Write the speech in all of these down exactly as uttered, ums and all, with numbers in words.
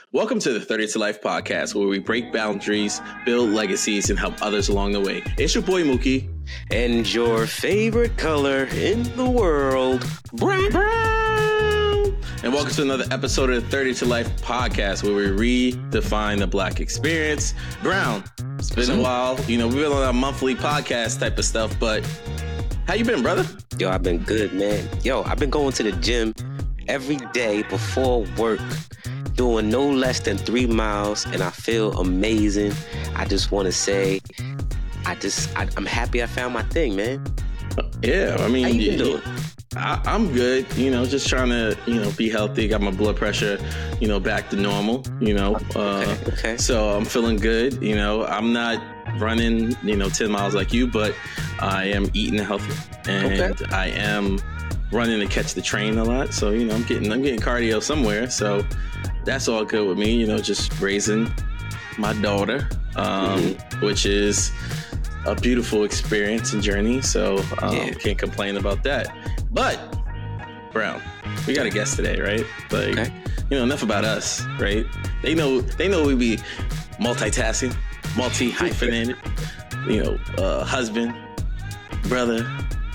Welcome to the thirty to Life podcast, where we break boundaries, build legacies, and help others along the way. It's your boy Mookie. And your favorite color in the world, brown. brown. And welcome to another episode of the thirty to Life podcast, where we redefine the Black experience. Brown, it's been a while. You know, we've been on a monthly podcast type of stuff, but how you been, brother? Yo, I've been good, man. Yo, I've been going to the gym every day before work, doing no less than three miles, and I feel amazing. I just want to say, I just, I, I'm happy I found my thing, man. Yeah, I mean, How you yeah, been doing? I, I'm good. You know, just trying to, you know, be healthy. Got my blood pressure, you know, back to normal. You know, uh, okay, okay. So I'm feeling good. You know, I'm not running, you know, ten miles like you, but I am eating healthy, and Okay. I am running to catch the train a lot. So, you know, I'm getting, I'm getting cardio somewhere. So that's all good with me. You know, just raising my daughter, um, Mm-hmm. which is a beautiful experience and journey. So um, Yeah. can't complain about that. But Brown, we got a guest today, right? Like, Okay. you know, enough about us, right? They know, they know we be multitasking, multi-hyphenated, you know, uh, husband, brother,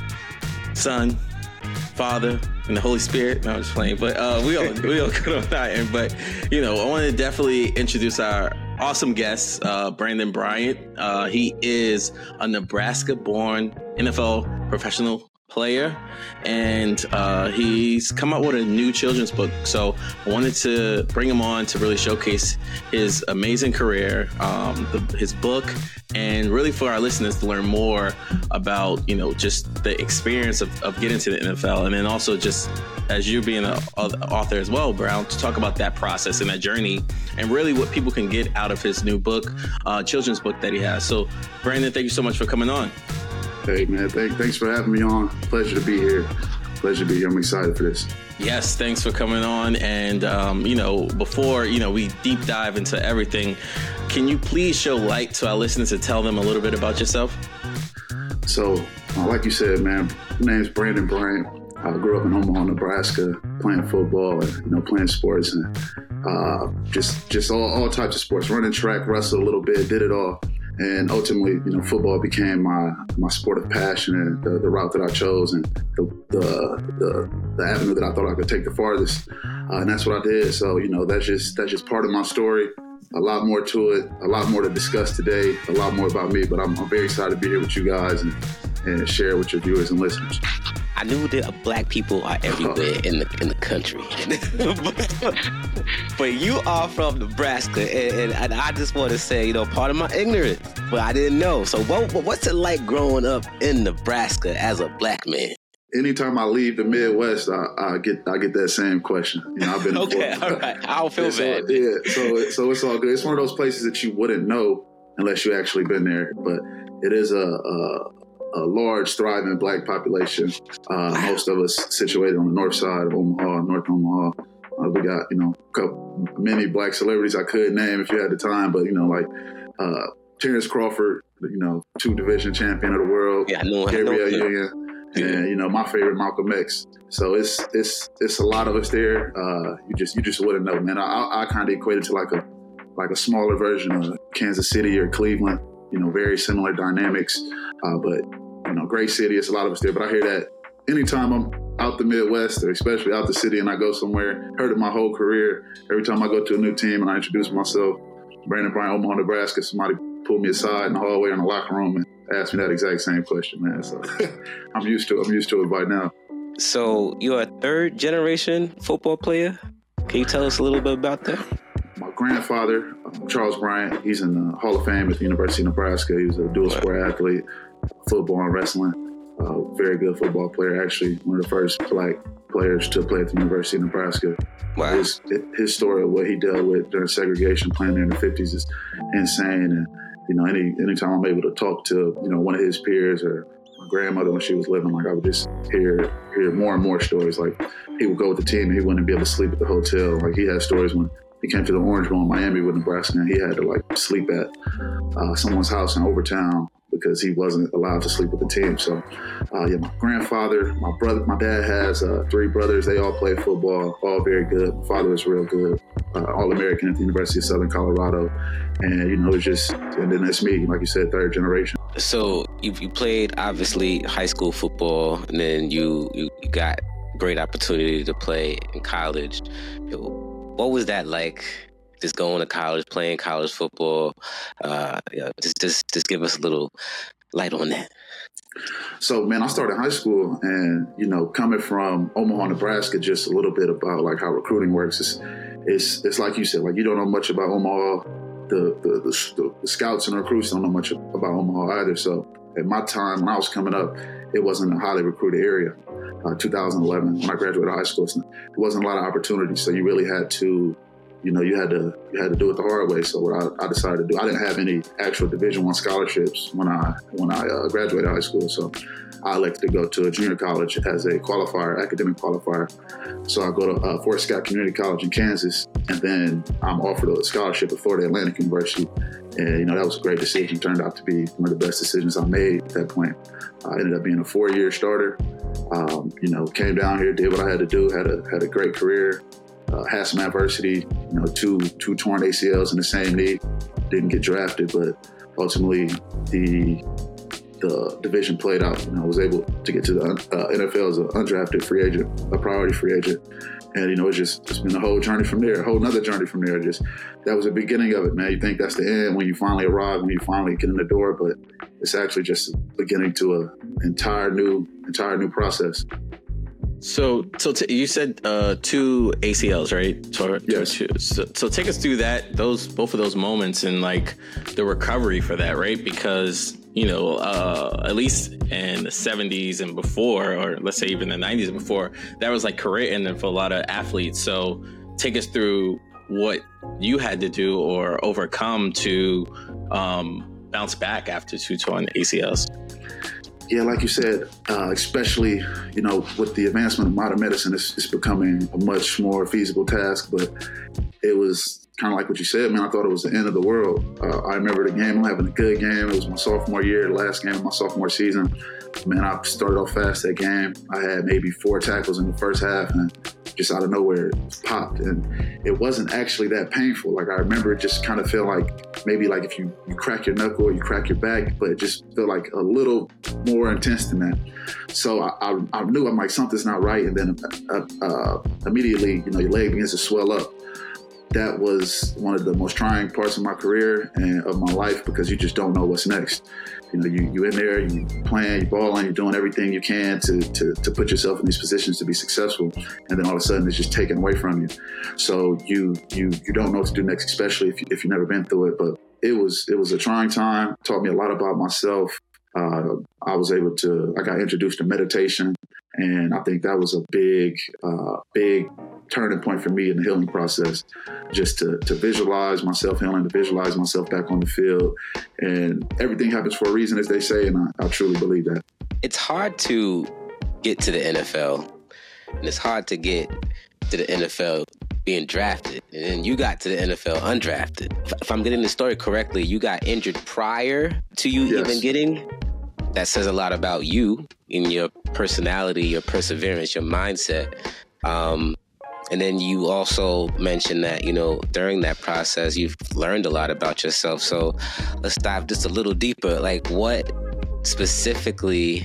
son, father, and the Holy Spirit. No, I'm just playing. But uh, we all we all good on that end. But you know, I want to definitely introduce our awesome guest, uh, Brandon Bryant. Uh, he is a Nebraska-born N F L professional player, and uh, he's come out with a new children's book. So I wanted to bring him on to really showcase his amazing career, um, the, his book, and really for our listeners to learn more about, you know, just the experience of, of getting to the N F L, and then also just as you being an author as well, Brown, to talk about that process and that journey, and really what people can get out of his new book, uh, children's book that he has. So, Brandon, thank you so much for coming on. Hey, man, thank, thanks for having me on. Pleasure to be here. Pleasure to be here. I'm excited for this. Yes, thanks for coming on. And, um, you know, before, you know, we deep dive into everything, can you please show light to our listeners and tell them a little bit about yourself? So, uh, like you said, man, my name's Brandon Bryant. I grew up in Omaha, Nebraska, playing football and, you know, playing sports and uh, just just all, all types of sports, running track, wrestle a little bit, did it all. And ultimately, you know, football became my, my sport of passion and the, the route that I chose and the, the the the avenue that I thought I could take the farthest. Uh, and that's what I did. So, you know, that's just that's just part of my story. A lot more to it, a lot more to discuss today, a lot more about me. But I'm, I'm very excited to be here with you guys and, and share with your viewers and listeners. I knew that black people are everywhere in the in the country, but, but you are from Nebraska, and, and, and I just want to say, you know, part of my ignorance, but I didn't know. So, what what's it like growing up in Nebraska as a black man? Anytime I leave the Midwest, I, I get I get that same question. You know, I've been okay, all right. I don't feel bad. So, yeah, so so it's all good. It's one of those places that you wouldn't know unless you actually been there, but it is a. a a large, thriving black population. Uh, most of us situated on the north side of Omaha, North Omaha. Uh, we got, you know, a couple, many black celebrities I could name if you had the time, but, you know, like uh, Terrence Crawford, you know, two division champion of the world. Yeah, I know. Gabrielle Union, and, you know, my favorite, Malcolm X. So it's it's it's a lot of us there. Uh, you just you just wouldn't know, man. I, I kind of equate it to like a like a smaller version of Kansas City or Cleveland. You know, very similar dynamics, uh, but you know, great city. It's a lot of us there. But I hear that anytime I'm out the Midwest, or especially out the city, and I go somewhere, heard it my whole career. Every time I go to a new team and I introduce myself, Brandon Bryant, Omaha, Nebraska, somebody pull me aside in the hallway or in the locker room and ask me that exact same question, man. So I'm used to it. I'm used to it by now. So you're a third generation football player. Can you tell us a little bit about that? My grandfather, Charles Bryant, he's in the Hall of Fame at the University of Nebraska. He was a dual sport athlete, football and wrestling. Uh, very good football player, actually one of the first black players to play at the University of Nebraska. Wow. His, his story of what he dealt with during segregation, playing there in the fifties, is insane. And you know, any anytime I'm able to talk to you know one of his peers or my grandmother when she was living, like I would just hear hear more and more stories. Like he would go with the team and he wouldn't be able to sleep at the hotel. Like he had stories when he came to the Orange Bowl in Miami with Nebraska, and he had to like sleep at uh, someone's house in Overtown because he wasn't allowed to sleep with the team. So, uh, yeah, my grandfather, my brother, my dad has uh, three brothers. They all play football, all very good. My father was real good, uh, All-American at the University of Southern Colorado. And, you know, it's just, and then that's me, like you said, third generation. So you, you played, obviously, high school football, and then you, you, you got great opportunity to play in college. What was that like? Just going to college, playing college football. Uh, you know, just, just, just give us a little light on that. So, man, I started high school, and you know, coming from Omaha, Nebraska, just a little bit about like how recruiting works. It's, it's, it's like you said, like you don't know much about Omaha. The the, the the scouts and recruits don't know much about Omaha either. So, at my time when I was coming up, it wasn't a highly recruited area. Uh, two thousand eleven, when I graduated high school, there wasn't a lot of opportunities. So you really had to. You know, you had to you had to do it the hard way. So what I, I decided to do, I didn't have any actual Division One scholarships when I when I uh, graduated high school. So I elected to go to a junior college as a qualifier, academic qualifier. So I go to uh, Fort Scott Community College in Kansas, and then I'm offered a scholarship at Florida Atlantic University. And you know, that was a great decision. Turned out to be one of the best decisions I made at that point. I ended up being a four-year starter. Um, you know, came down here, did what I had to do, had a had a great career. Uh, had some adversity, you know, two two torn A C Ls in the same knee. Didn't get drafted, but ultimately the the division played out. You know, I was able to get to the uh, N F L as an undrafted free agent, a priority free agent, and you know, it's just it's been a whole journey from there, a whole nother journey from there. Just that was the beginning of it, man. You think that's the end when you finally arrive, when you finally get in the door, but it's actually just the beginning to a entire new entire new process. So, so t- you said uh, two A C Ls, right? So, yes. So, so take us through that, those both of those moments, and like the recovery for that, right? Because you know, uh, at least in the seventies and before, or let's say even the nineties and before, that was like career ending for a lot of athletes. So, take us through what you had to do or overcome to um, bounce back after two torn A C Ls. Yeah, like you said, uh, especially, you know, with the advancement of modern medicine, it's, it's becoming a much more feasible task. But it was kind of like what you said, man. I thought it was the end of the world. Uh, I remember the game, I'm having a good game. It was my sophomore year, the last game of my sophomore season. Man, I started off fast that game. I had maybe four tackles in the first half, and just out of nowhere, it popped. And it wasn't actually that painful. Like, I remember it just kind of felt like maybe like if you, you crack your knuckle or you crack your back, but it just felt like a little more intense than that. So I, I, I knew, I'm like, something's not right. And then uh, uh, immediately, you know, your leg begins to swell up. That was one of the most trying parts of my career and of my life, because you just don't know what's next. You know, you you in there, you playing, you balling, you're doing everything you can to, to to put yourself in these positions to be successful, and then all of a sudden it's just taken away from you. So you you you don't know what to do next, especially if you, if you've never been through it. But it was it was a trying time. Taught me a lot about myself. Uh, I was able to. I got introduced to meditation, and I think that was a big uh, big turning point for me in the healing process. Just to to visualize myself healing, to visualize myself back on the field, and everything happens for a reason, as they say, and I, I truly believe that. It's hard to get to the N F L, and it's hard to get to the N F L being drafted, and then you got to the N F L undrafted. If I'm getting the story correctly, you got injured prior to you yes. even getting. That says a lot about you and your personality, your perseverance, your mindset. Um, and then you also mentioned that, you know, during that process, you've learned a lot about yourself. So let's dive just a little deeper. Like, what specifically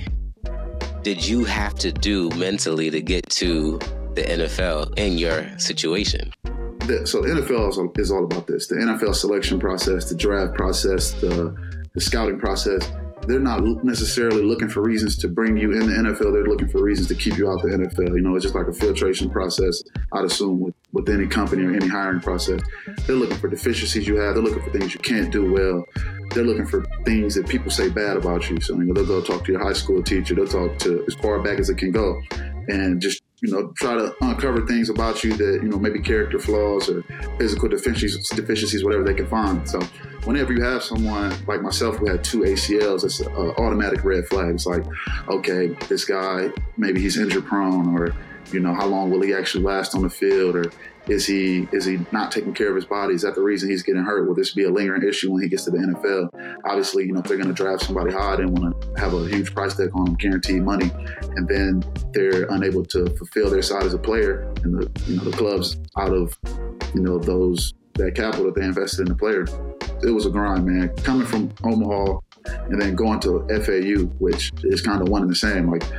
did you have to do mentally to get to the N F L in your situation? So the N F L is, is all about this. The N F L selection process, the draft process, the, the scouting process. They're not necessarily looking for reasons to bring you in the N F L. They're looking for reasons to keep you out the N F L. You know, it's just like a filtration process, I'd assume, with, with any company or any hiring process. They're looking for deficiencies you have. They're looking for things you can't do well. They're looking for things that people say bad about you. So, you know, they'll go talk to your high school teacher. They'll talk to as far back as it can go, and just, you know, try to uncover things about you that, you know, maybe character flaws or physical deficiencies, deficiencies, whatever they can find. So whenever you have someone like myself who had two A C Ls, it's an automatic red flag. It's like, okay, this guy, maybe he's injury prone, or, you know, how long will he actually last on the field? Or Is he is he not taking care of his body? Is that the reason he's getting hurt? Will this be a lingering issue when he gets to the N F L? Obviously, you know, if they're going to draft somebody high, they want to have a huge price tag on them, guaranteed money, and then they're unable to fulfill their side as a player, and the you know the club's out of you know those that capital that they invested in the player. It was a grind, man. Coming from Omaha and then going to F A U, which is kind of one and the same. Like,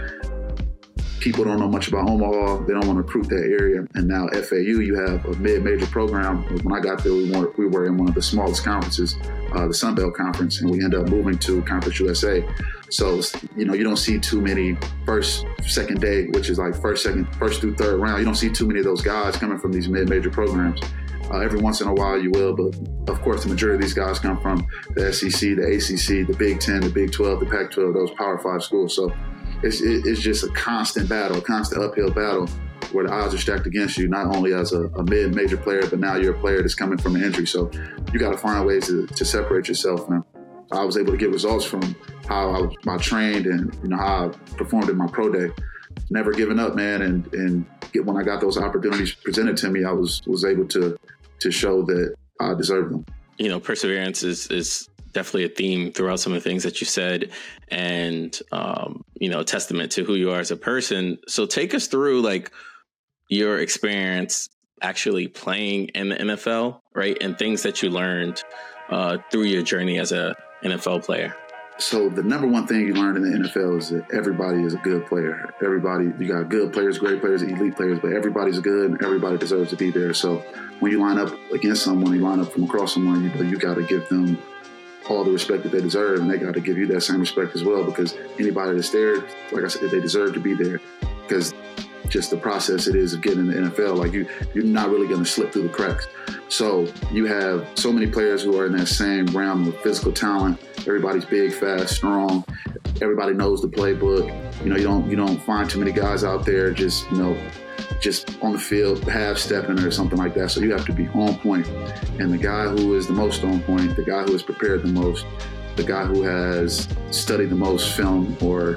people don't know much about Omaha. They don't want to recruit that area. And now F A U, you have a mid-major program. When I got there, we were, we were in one of the smallest conferences, uh, the Sun Belt Conference, and we ended up moving to Conference U S A. So, you know, you don't see too many first, second day, which is like first, second, first through third round. You don't see too many of those guys coming from these mid-major programs. Uh, every once in a while you will, but of course the majority of these guys come from the S E C, the A C C, the Big Ten, the Big twelve, the Pac twelve, those Power Five schools. So it's, it's just a constant battle, a constant uphill battle where the odds are stacked against you, not only as a, a mid-major player, but now you're a player that's coming from an injury. So you got to find ways to, to separate yourself. And I was able to get results from how I, was, I trained and you know how I performed in my pro day. Never giving up, man. And and get, when I got those opportunities presented to me, I was was able to to show that I deserve them. You know, perseverance is is definitely a theme throughout some of the things that you said, and um, you know, a testament to who you are as a person. So take us through like your experience actually playing in the N F L, right? And things that you learned uh, through your journey as a N F L player. So the number one thing you learn in the N F L is that everybody is a good player. Everybody, you got good players, great players, elite players, but everybody's good and everybody deserves to be there. So when you line up against someone, you line up from across someone, you, you got to give them all the respect that they deserve, and they got to give you that same respect as well, because anybody that's there, like I said, they deserve to be there, because just the process it is of getting in the N F L, like you, you're not really going to slip through the cracks. So you have so many players who are in that same realm of physical talent. Everybody's big, fast, strong. Everybody knows the playbook. You know, you don't you don't find too many guys out there just you know just on the field half stepping or something like that. So you have to be on point. And the guy who is the most on point, the guy who is prepared the most, the guy who has studied the most film or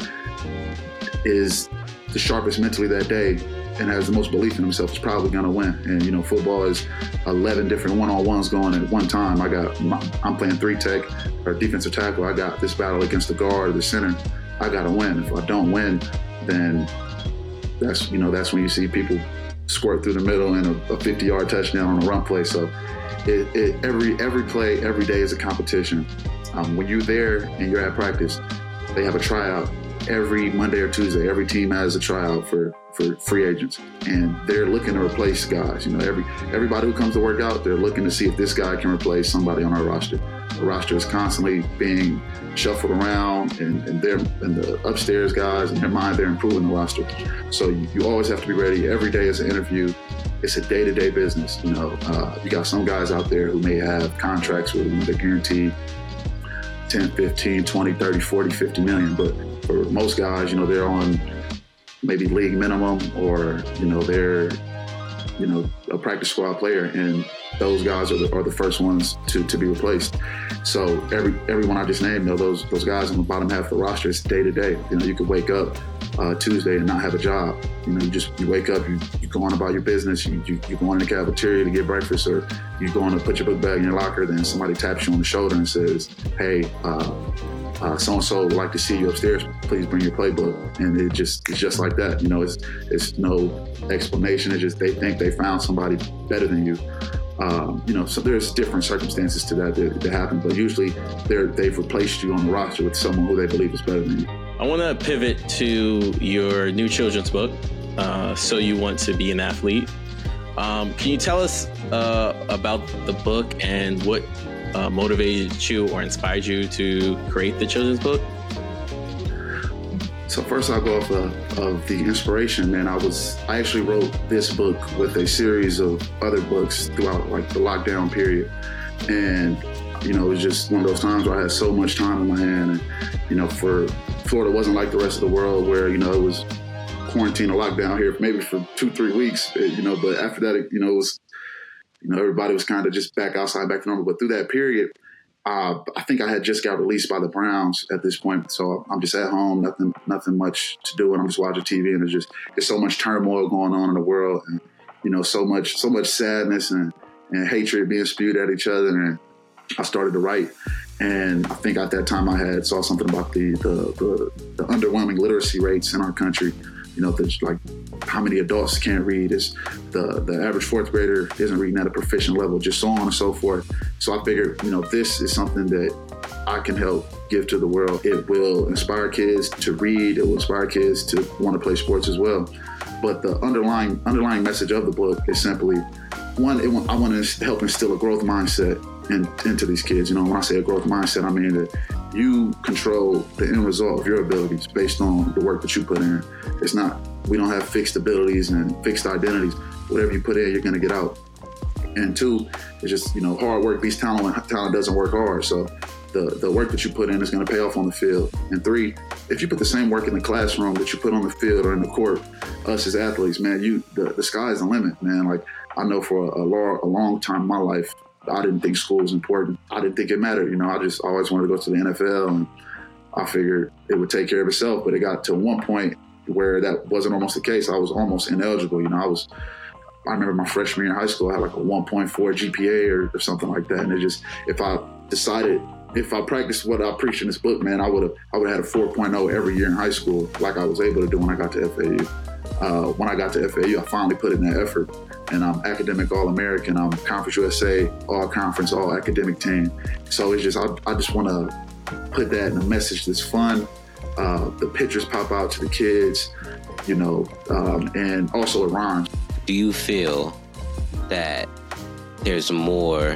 is the sharpest mentally that day and has the most belief in himself is probably going to win. And, you know, football is eleven different one-on-ones going at one time. I got, I'm playing three tech or defensive tackle. I got this battle against the guard or the center. I got to win. If I don't win, then that's, you know, that's when you see people squirt through the middle and a fifty-yard touchdown on a run play. So it, it, every every play, every day is a competition. Um, when you're there and you're at practice, they have a tryout every Monday or Tuesday. Every team has a tryout for, for free agents, and they're looking to replace guys. You know, every everybody who comes to work out, they're looking to see if this guy can replace somebody on our roster. The roster is constantly being shuffled around, and, and they're and the upstairs guys in their mind, they're improving the roster. So you, you always have to be ready. Every day is an interview. It's a day-to-day business. You know, uh, you got some guys out there who may have contracts with them, they're guaranteed ten, fifteen, twenty, thirty, forty, fifty million. But for most guys, you know, they're on maybe league minimum, or, you know, they're, you know, a practice squad player, and those guys are the, are the first ones to, to be replaced. So every everyone I just named, you know, those those guys on the bottom half of the roster, it's day to day. You know, you could wake up uh, Tuesday and not have a job. You know, you just you wake up, you, you go on about your business, you, you you go in the cafeteria to get breakfast, or you go on to put your book bag in your locker. Then somebody taps you on the shoulder and says, "Hey, uh, uh, so-and-so would like to see you upstairs. Please bring your playbook." And it just it's just like that. You know, it's it's no explanation. It's just they think they found somebody better than you. Um, you know, so there's different circumstances to that that, that happen, but usually they're, they've replaced you on the roster with someone who they believe is better than you. I want to pivot to your new children's book, uh, So You Want to Be an Athlete. Um, can you tell us uh, about the book and what uh, motivated you or inspired you to create the children's book? So first I'll go off of, of the inspiration, and I was, I actually wrote this book with a series of other books throughout like the lockdown period. And, you know, it was just one of those times where I had so much time in my hand, and, you know, for Florida wasn't like the rest of the world where, you know, it was quarantine or lockdown here maybe for two, three weeks, you know, but after that, it, you know, it was, you know, everybody was kind of just back outside, back to normal. But through that period, Uh, I think I had just got released by the Browns at this point, so I'm just at home, nothing, nothing much to do, and I'm just watching T V, and there's just there's so much turmoil going on in the world, and you know, so much, so much sadness and, and hatred being spewed at each other. And I started to write. And I think at that time I had saw something about the the, the, the underwhelming literacy rates in our country. You know, there's like how many adults can't read, is the, the average fourth grader isn't reading at a proficient level, just so on and so forth. So I figured, you know, this is something that I can help give to the world. It will inspire kids to read. It will inspire kids to want to play sports as well. But the underlying underlying message of the book is simply, one, it, I want to help instill a growth mindset in, into these kids. You know, when I say a growth mindset, I mean that you control the end result of your abilities based on the work that you put in. It's not, we don't have fixed abilities and fixed identities. Whatever you put in, you're going to get out. And two, it's just, you know, hard work beats talent when talent doesn't work hard. So the, the work that you put in is going to pay off on the field. And three, if you put the same work in the classroom that you put on the field or in the court, us as athletes, man, you the, the sky is the limit, man. Like, I know for a, a, long, a long time in my life, I didn't think school was important. I didn't think it mattered. You know, I just always wanted to go to the N F L, and I figured it would take care of itself. But it got to one point where that wasn't almost the case. I was almost ineligible. You know, I was, I remember my freshman year in high school, I had like a one point four G P A or, or something like that. And it just, if I decided, if I practiced what I preach in this book, man, I would have, I would have had a four point oh every year in high school, like I was able to do when I got to F A U. Uh, when I got to F A U, I finally put in that effort. And I'm academic All-American. I'm Conference U S A, all-conference, all-academic team. So it's just, I, I just want to put that in a message that's fun. Uh, the pictures pop out to the kids, you know, um, and also it rhymes. Do you feel that there's more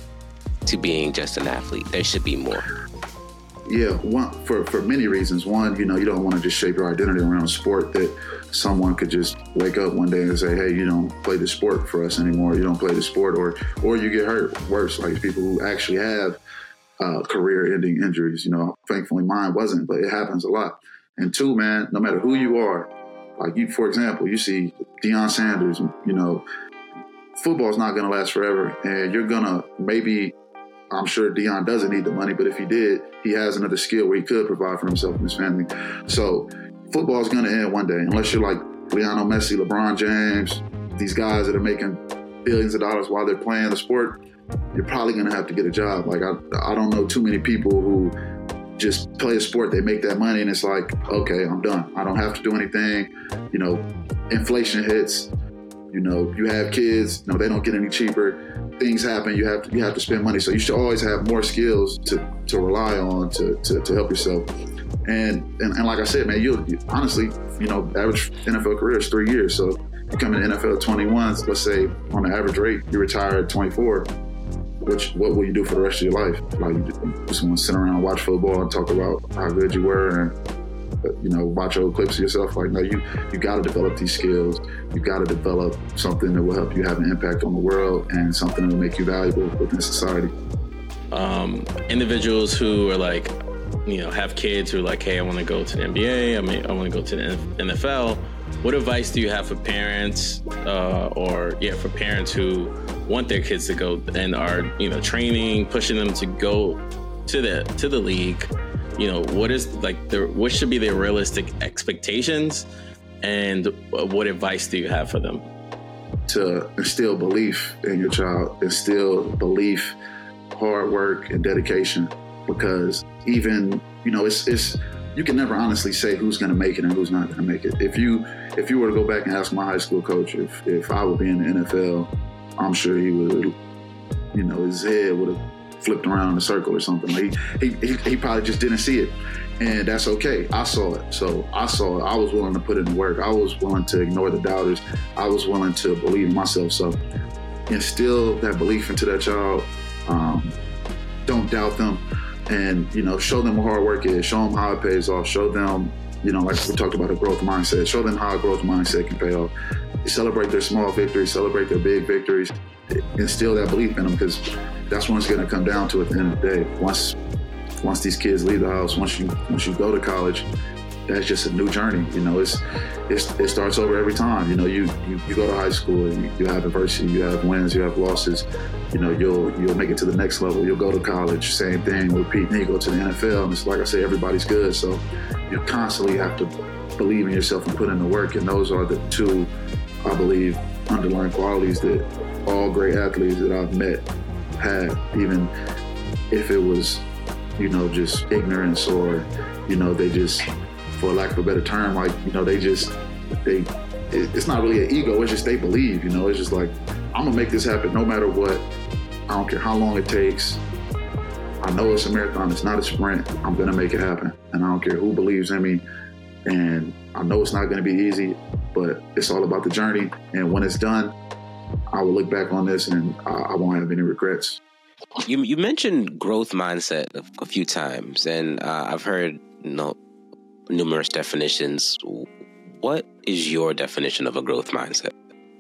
to being just an athlete? There should be more. Yeah, one, for, for many reasons. One, you know, you don't want to just shape your identity around a sport that someone could just wake up one day and say, hey, you don't play this sport for us anymore. You don't play this sport, or or you get hurt. Worse, like people who actually have uh, career-ending injuries. You know, thankfully mine wasn't, but it happens a lot. And two, man, no matter who you are, like you, for example, you see Deion Sanders, you know, football's not going to last forever, and you're going to maybe, I'm sure Deion doesn't need the money, but if he did, he has another skill where he could provide for himself and his family. So football is going to end one day, unless you're like Lionel Messi, LeBron James, these guys that are making billions of dollars while they're playing the sport. You're probably going to have to get a job. Like, I, I don't know too many people who just play a sport, they make that money, and it's like, okay, I'm done. I don't have to do anything. You know, inflation hits. You know, you have kids, you know, they don't get any cheaper. Things happen, you have to, you have to spend money. So you should always have more skills to, to rely on to, to, to help yourself. And, and and like I said, man, you honestly, you know, average N F L career is three years. So you come in the N F L at twenty-one, let's say on the average rate, you retire at twenty-four. Which, what will you do for the rest of your life? Like, you just want to sit around and watch football and talk about how good you were and, you know, watch old clips of yourself. Like, no, you you got to develop these skills. You got to develop something that will help you have an impact on the world and something that will make you valuable within society. Um, individuals who are like, you know, have kids who are like, hey, I want to go to the N B A. I mean, I want to go to the N F L. What advice do you have for parents, uh, or yeah, for parents who want their kids to go and are, you know, training, pushing them to go to the to the league? You know, what is like the what should be their realistic expectations, and what advice do you have for them? To instill belief in your child, instill belief, hard work, and dedication, because even, you know, it's it's you can never honestly say who's going to make it and who's not going to make it. If you if you were to go back and ask my high school coach if if I would be in the N F L, I'm sure he would, you know, his head would have flipped around in a circle or something. Like he, he he probably just didn't see it, and that's okay. I saw it, so I saw it. I was willing to put in the work. I was willing to ignore the doubters. I was willing to believe in myself. So instill that belief into that child. Um, don't doubt them, and you know, show them what hard work is. Show them how it pays off. Show them, you know, like we talked about, a growth mindset. Show them how a growth mindset can pay off. Celebrate their small victories. Celebrate their big victories. Instill that belief in them, because that's when it's going to come down to at the end of the day. Once once these kids leave the house, once you once you go to college, that's just a new journey. You know, it's, it's it starts over every time. You know, you you, you go to high school and you, you have adversity, you have wins, you have losses. You know, you'll you'll make it to the next level. You'll go to college, same thing, repeat. Then you go to the N F L, and it's like I say, everybody's good. So you constantly have to believe in yourself and put in the work. And those are the two, I believe, underlying qualities that all great athletes that I've met had, even if it was, you know, just ignorance or, you know, they just, for lack of a better term, like, you know, they just, they, it's not really an ego, it's just they believe, you know, it's just like, I'm gonna make this happen no matter what. I don't care how long it takes. I know it's a marathon, it's not a sprint. I'm gonna make it happen. And I don't care who believes in me. And I know it's not gonna be easy, but it's all about the journey. And when it's done, I will look back on this and I, I won't have any regrets. You you mentioned growth mindset a, a few times, and uh, I've heard you know, numerous definitions. What is your definition of a growth mindset?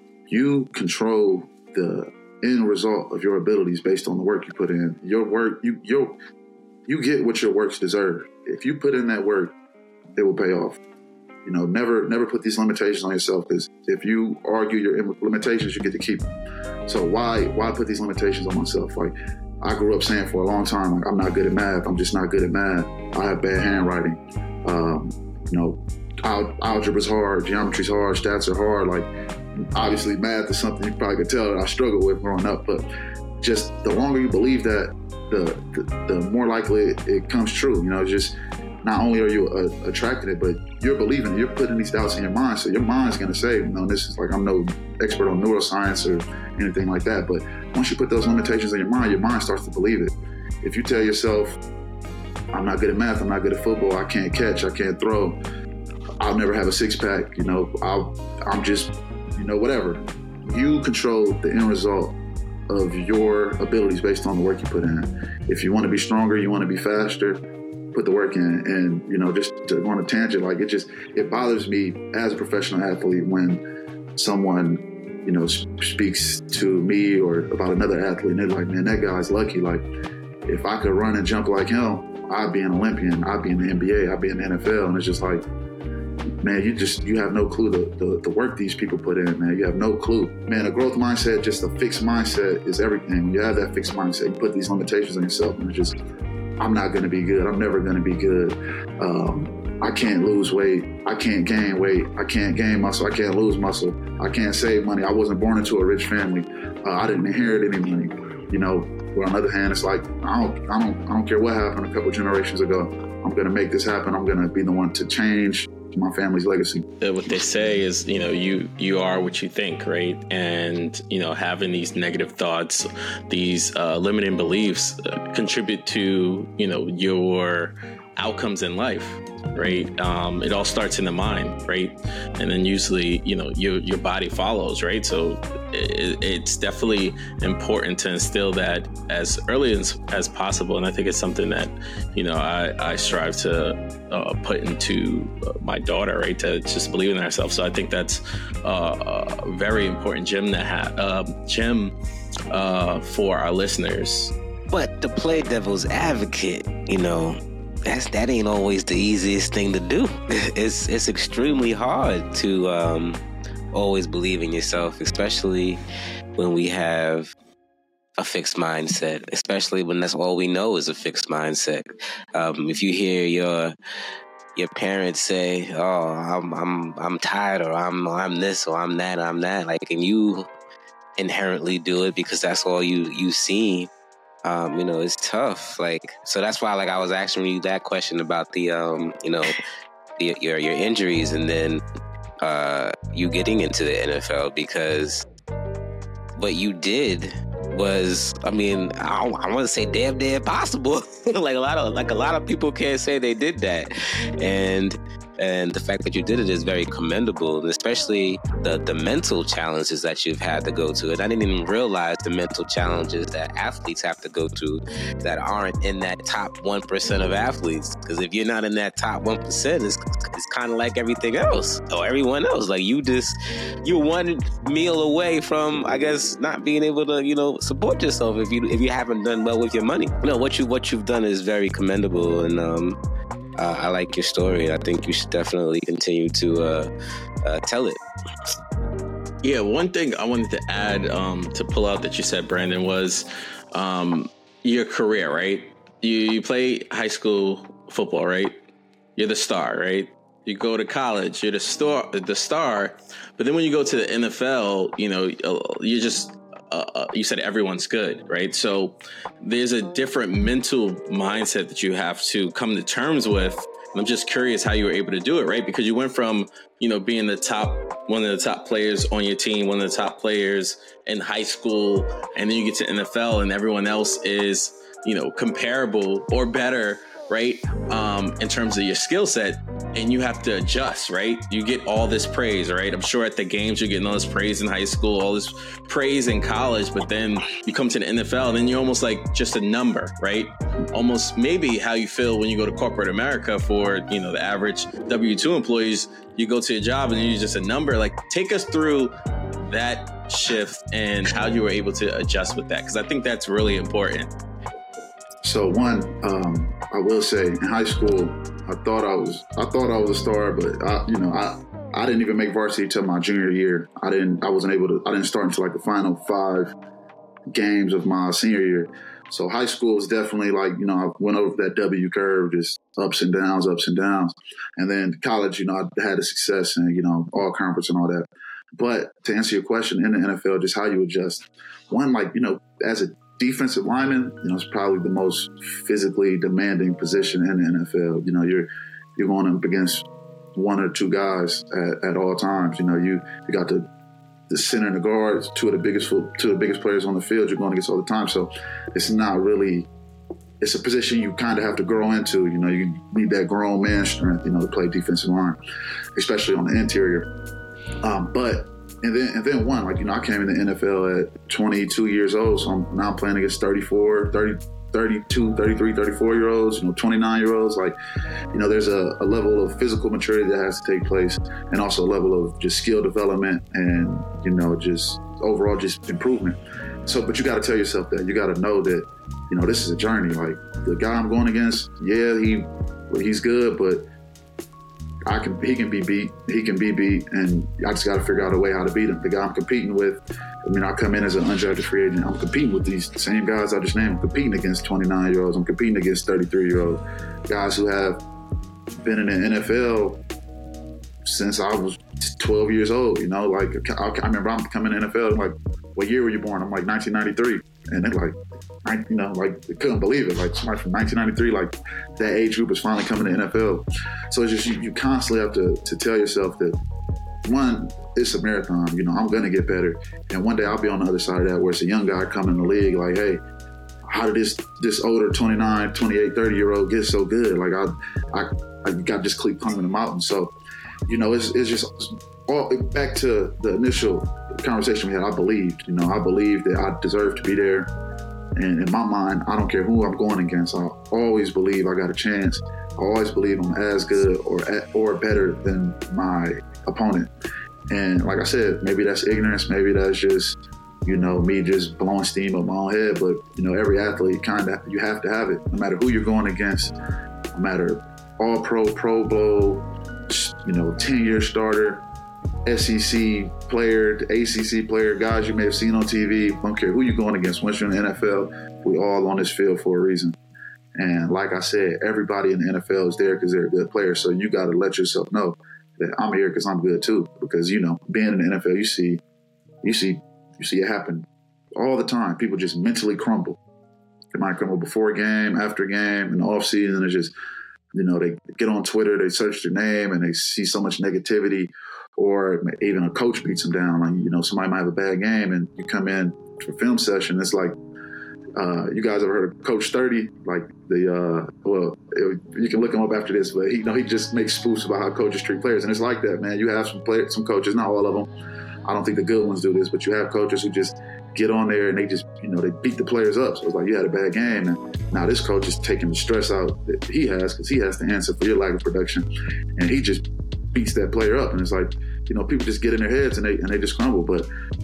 You control the end result of your abilities based on the work you put in. Your work, you you you get what your works deserve. If you put in that work, it will pay off. You know, never never put these limitations on yourself, because if you argue your limitations, you get to keep them. So why why put these limitations on myself? Like, I grew up saying for a long time, like, I'm not good at math. I'm just not good at math. I have bad handwriting. Um, you know, al- algebra's hard, geometry's hard, stats are hard. Like, obviously math is something you probably could tell that I struggled with growing up, but just the longer you believe that, the the, the more likely it, it comes true. You know, just not only are you uh, attracting it, but you're believing it. You're putting these doubts in your mind. So your mind's going to say, you know, this is like, I'm no expert on neuroscience or anything like that. But once you put those limitations in your mind, your mind starts to believe it. If you tell yourself, I'm not good at math, I'm not good at football, I can't catch, I can't throw, I'll never have a six pack, you know, I'll, I'm just, you know, whatever. You control the end result of your abilities based on the work you put in. If you want to be stronger, you want to be faster, put the work in. And, you know, just to go on a tangent, like, it just, it bothers me as a professional athlete when someone, you know, speaks to me or about another athlete and they're like, man, that guy's lucky. Like, if I could run and jump like him, I'd be an Olympian, I'd be in the N B A, I'd be in the N F L. And it's just like, man, you just, you have no clue the, the, the work these people put in, man. You have no clue. Man, a growth mindset, just a fixed mindset is everything. When you have that fixed mindset, you put these limitations on yourself and it's just, I'm not going to be good. I'm never going to be good. Um, I can't lose weight. I can't gain weight. I can't gain muscle. I can't lose muscle. I can't save money. I wasn't born into a rich family. Uh, I didn't inherit any money. You know, but on the other hand, it's like, I don't, I don't, I don't care what happened a couple generations ago. I'm going to make this happen. I'm going to be the one to change my family's legacy. What they say is, you know, you you are what you think, right? And, you know, having these negative thoughts, these uh, limiting beliefs uh, contribute to, you know, your outcomes in life, right? Um, it all starts in the mind, right? And then usually, you know, your your body follows, right? So it, it's definitely important to instill that as early as, as possible. And I think it's something that, you know, I, I strive to uh, put into my daughter, right? To just believe in herself. So I think that's uh, a very important gem to have, uh, gem uh, for our listeners. But to play devil's advocate, you know, That's that ain't always the easiest thing to do. It's it's extremely hard to um, always believe in yourself, especially when we have a fixed mindset. Especially when that's all we know is a fixed mindset. Um, if you hear your your parents say, "Oh, I'm I'm I'm tired," or "I'm I'm this," or "I'm that," or "I'm that," like, and you inherently do it because that's all you you see. Um, you know, it's tough. Like, so that's why, like, I was asking you that question about the, um, you know, the, your your injuries, and then uh, you getting into the N F L, because what you did was, I mean, I, I want to say damn near possible. like a lot of like a lot of people can't say they did that, and and the fact that you did it is very commendable, and especially the the mental challenges that you've had to go to. And I didn't even realize the mental challenges that athletes have to go to that aren't in that top one percent of athletes. Because if you're not in that top one percent, it's, it's kind of like everything else or everyone else. Like, you just, you're one meal away from, I guess, not being able to, you know, support yourself if you if you haven't done well with your money. You know, what you what you've done is very commendable, and um, Uh, I like your story. I think you should definitely continue to uh, uh, tell it. Yeah, one thing I wanted to add um, to pull out that you said, Brandon, was um, your career, right? You, you play high school football, right? You're the star, right? You go to college, you're the star, the star. But then when you go to the N F L, you know, you're just, uh, you said everyone's good, right? So there's a different mental mindset that you have to come to terms with. And I'm just curious how you were able to do it, right? Because you went from, you know, being the top, one of the top players on your team, one of the top players in high school, and then you get to N F L and everyone else is, you know, comparable or better, right? Um, in terms of your skill set, and you have to adjust, right? You get all this praise, right? I'm sure at the games you're getting all this praise in high school, all this praise in college, but then you come to the N F L and then you're almost like just a number, right? Almost maybe how you feel when you go to corporate America for, you know, the average W two employees. You go to a job and you're just a number. Like, take us through that shift and how you were able to adjust with that, because I think that's really important. So one, um, I will say, in high school, I thought I was, I thought I was a star, but I, you know, I, I didn't even make varsity till my junior year. I didn't, I wasn't able to, I didn't start until like the final five games of my senior year. So high school was definitely like, you know, I went over that W curve, just ups and downs, ups and downs. And then college, you know, I had a success and, you know, all conference and all that. But to answer your question, in the N F L, just how you adjust. One, like, you know, as a defensive lineman, you know, it's probably the most physically demanding position in the N F L. You know, you're you're going up against one or two guys at, at all times. You know, you you got the the center and the guards, two of the biggest two of the biggest players on the field. You're going against all the time, so it's not really. It's a position you kind of have to grow into. You know, you need that grown man strength, you know, to play defensive line, especially on the interior. Um, but And then, and then one, like, you know, I came in the N F L at twenty-two years old. So I'm now I'm playing against thirty-four, thirty, thirty-two, thirty-three, thirty-four year olds, you know, twenty-nine year olds. Like, you know, there's a, a level of physical maturity that has to take place, and also a level of just skill development and, you know, just overall just improvement. So, but you got to tell yourself that. You got to know that, you know, this is a journey. Like, the guy I'm going against, yeah, he he's good, but I can, he can be beat, he can be beat, and I just got to figure out a way how to beat him. The guy I'm competing with, I mean, I come in as an undrafted free agent. I'm competing with these same guys I just named. I'm competing against twenty-nine-year-olds. I'm competing against thirty-three-year-olds, guys who have been in the N F L since I was twelve years old. You know, like, I, I remember I'm coming to the N F L, like, what year were you born? I'm like, nineteen ninety-three. And they're like, I, you know, like, they couldn't believe it. Like, somebody from nineteen ninety-three, like, that age group is finally coming to the N F L. So it's just, you, you constantly have to, to tell yourself that, one, it's a marathon. You know, I'm going to get better. And one day I'll be on the other side of that, where it's a young guy coming in the league, like, hey, how did this this older twenty-nine, twenty-eight, thirty-year-old get so good? Like, I I, I got to just keep climbing the mountain. So, you know, it's, it's just all back to the initial conversation we had. I believed, you know, I believed that I deserved to be there. And in my mind, I don't care who I'm going against. I always believe I got a chance. I always believe I'm as good or or better than my opponent. And like I said, maybe that's ignorance. Maybe that's just, you know, me just blowing steam up my own head. But, you know, every athlete kind of, you have to have it, no matter who you're going against, no matter all pro, pro bowl, you know, ten-year starter, S E C player, A C C player, guys you may have seen on T V. Don't care who you're going against. Once you're in the N F L, we all on this field for a reason. And like I said, everybody in the N F L is there because they're a good player. So you got to let yourself know that I'm here because I'm good too. Because, you know, being in the N F L, you see, you see, you see it happen all the time. People just mentally crumble. They might crumble before a game, after a game, in the off season. It's just, you know, they get on Twitter, they search their name, and they see so much negativity. Or even a coach beats them down. Like, you know, somebody might have a bad game, and you come in for a film session. It's like, uh, you guys ever heard of Coach thirty? Like the, uh, well, it, you can look him up after this, but he, you know, he just makes spoofs about how coaches treat players, and it's like that, man. You have some players, some coaches, not all of them. I don't think the good ones do this, but you have coaches who just get on there and they just, you know, they beat the players up. So it's like, you had a bad game, and now this coach is taking the stress out that he has because he has to answer for your lack of production, and he just beats that player up. And it's like, you know, people just get in their heads and they and they just crumble. But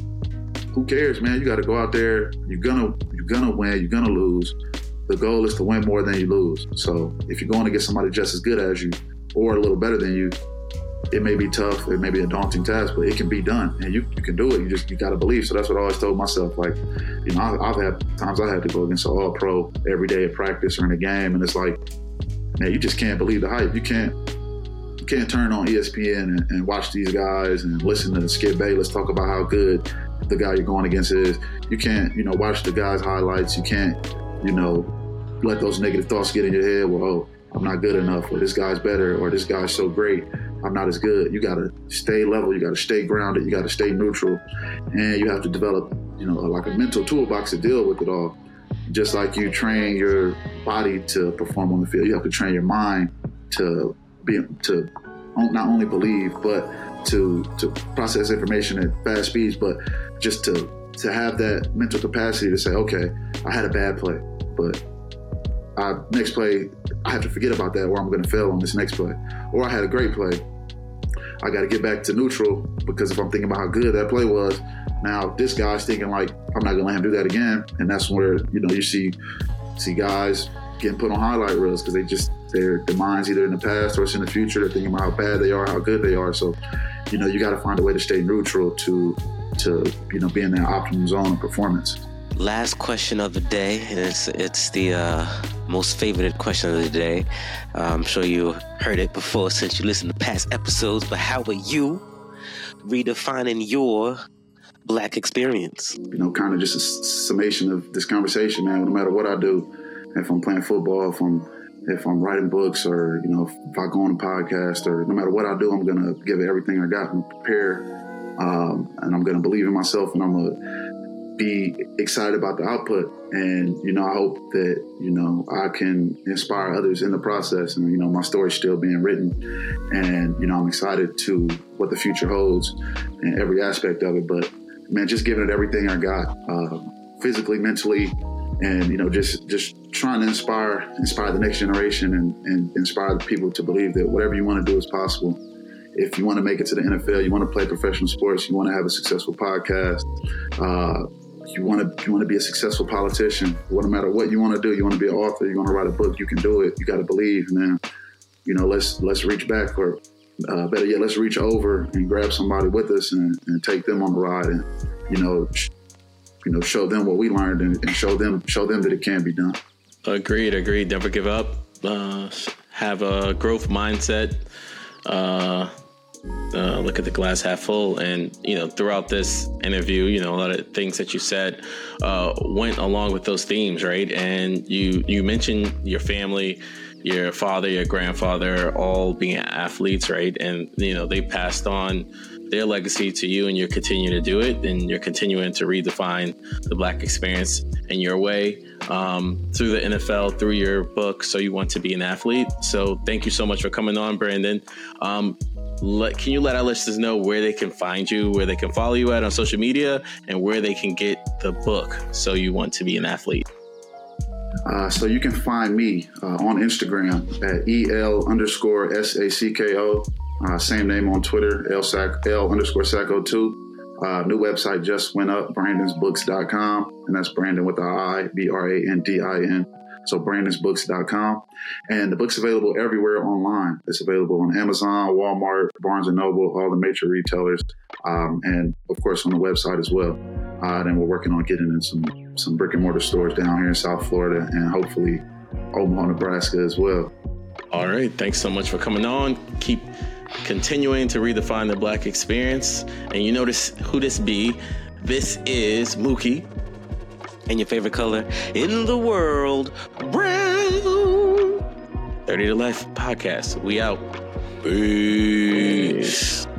who cares, man? You got to go out there. You're gonna you're gonna win. You're gonna lose. The goal is to win more than you lose. So if you're going to get somebody just as good as you or a little better than you, it may be tough. It may be a daunting task, but it can be done, and you, you can do it. You just you got to believe. So that's what I always told myself. Like, you know, I, I've had times I had to go against an all-pro every day at practice or in a game, and it's like, man, you just can't believe the hype. You can't. can't turn on E S P N and, and watch these guys and listen to Skip Bayless talk about how good the guy you're going against is. You can't, you know, watch the guys' highlights. You can't, you know, let those negative thoughts get in your head. Well, oh, I'm not good enough, or this guy's better, or this guy's so great, I'm not as good. You got to stay level. You got to stay grounded. You got to stay neutral. And you have to develop, you know, like a mental toolbox to deal with it all. Just like you train your body to perform on the field, you have to train your mind to be, to not only believe, but to to process information at fast speeds, but just to to have that mental capacity to say, okay, I had a bad play, but I, next play, I have to forget about that, or I'm going to fail on this next play. Or I had a great play. I got to get back to neutral, because if I'm thinking about how good that play was, now this guy's thinking like, I'm not going to let him do that again. And that's where, you know, you see see guys getting put on highlight reels because they just, their, their mind's either in the past or it's in the future. They're thinking about how bad they are, how good they are. So, you know, you got to find a way to stay neutral to, to you know, be in that optimum zone of performance. Last question of the day, and it's it's the uh, most favorite question of the day. Uh, I'm sure you heard it before since you listened to past episodes, but how are you redefining your Black experience? You know, kind of just a summation of this conversation, man. No matter what I do, if I'm playing football, if I'm if I'm writing books, or, you know, if I go on a podcast, or no matter what I do, I'm going to give it everything I got and prepare, um, and I'm going to believe in myself, and I'm going to be excited about the output. And, you know, I hope that, you know, I can inspire others in the process. And, you know, my story's still being written, and, you know, I'm excited to what the future holds in every aspect of it. But, man, just giving it everything I got, uh, physically, mentally, and, you know, just just trying to inspire inspire the next generation, and, and inspire the people to believe that whatever you want to do is possible. If you want to make it to the N F L, you want to play professional sports, you want to have a successful podcast, uh, you want to you want to be a successful politician. Well, no matter what you want to do, you want to be an author, you want to write a book, you can do it. You got to believe, and then, you know, let's let's reach back, or uh, better yet, let's reach over and grab somebody with us and, and take them on the ride, and, you know, sh- you know, show them what we learned, and, and show them show them that it can be done. Agreed, agreed. Never give up. Uh, have a growth mindset. Uh, Uh, look at the glass half full. And, you know, throughout this interview, you know, a lot of things that you said uh, went along with those themes, right? And you you mentioned your family, your father, your grandfather, all being athletes, right? And, you know, they passed on their legacy to you, and you're continuing to do it, and you're continuing to redefine the Black experience in your way, um, through the N F L, through your book, So You Want to Be an Athlete. So thank you so much for coming on, Brandon. Um, Let, can you let our listeners know where they can find you, where they can follow you at on social media, and where they can get the book, So You Want to Be an Athlete? Uh, so you can find me uh, on Instagram at El underscore S A C K O. Uh, same name on Twitter, El, Sac, El underscore Sacco two. Uh, new website just went up, brandons books dot com. And that's Brandon with a I, B R A N D I N. So brandons books dot com. And the book's available everywhere online. It's available on Amazon, Walmart, Barnes and Noble, all the major retailers, um, and of course on the website as well. Uh, and we're working on getting in some, some brick and mortar stores down here in South Florida, and hopefully Omaha, Nebraska as well. All right. Thanks so much for coming on. Keep continuing to redefine the Black experience. And you notice who this be. This is Mookie. And your favorite color in the world, brown. thirty to Life podcast. We out. Peace. Peace.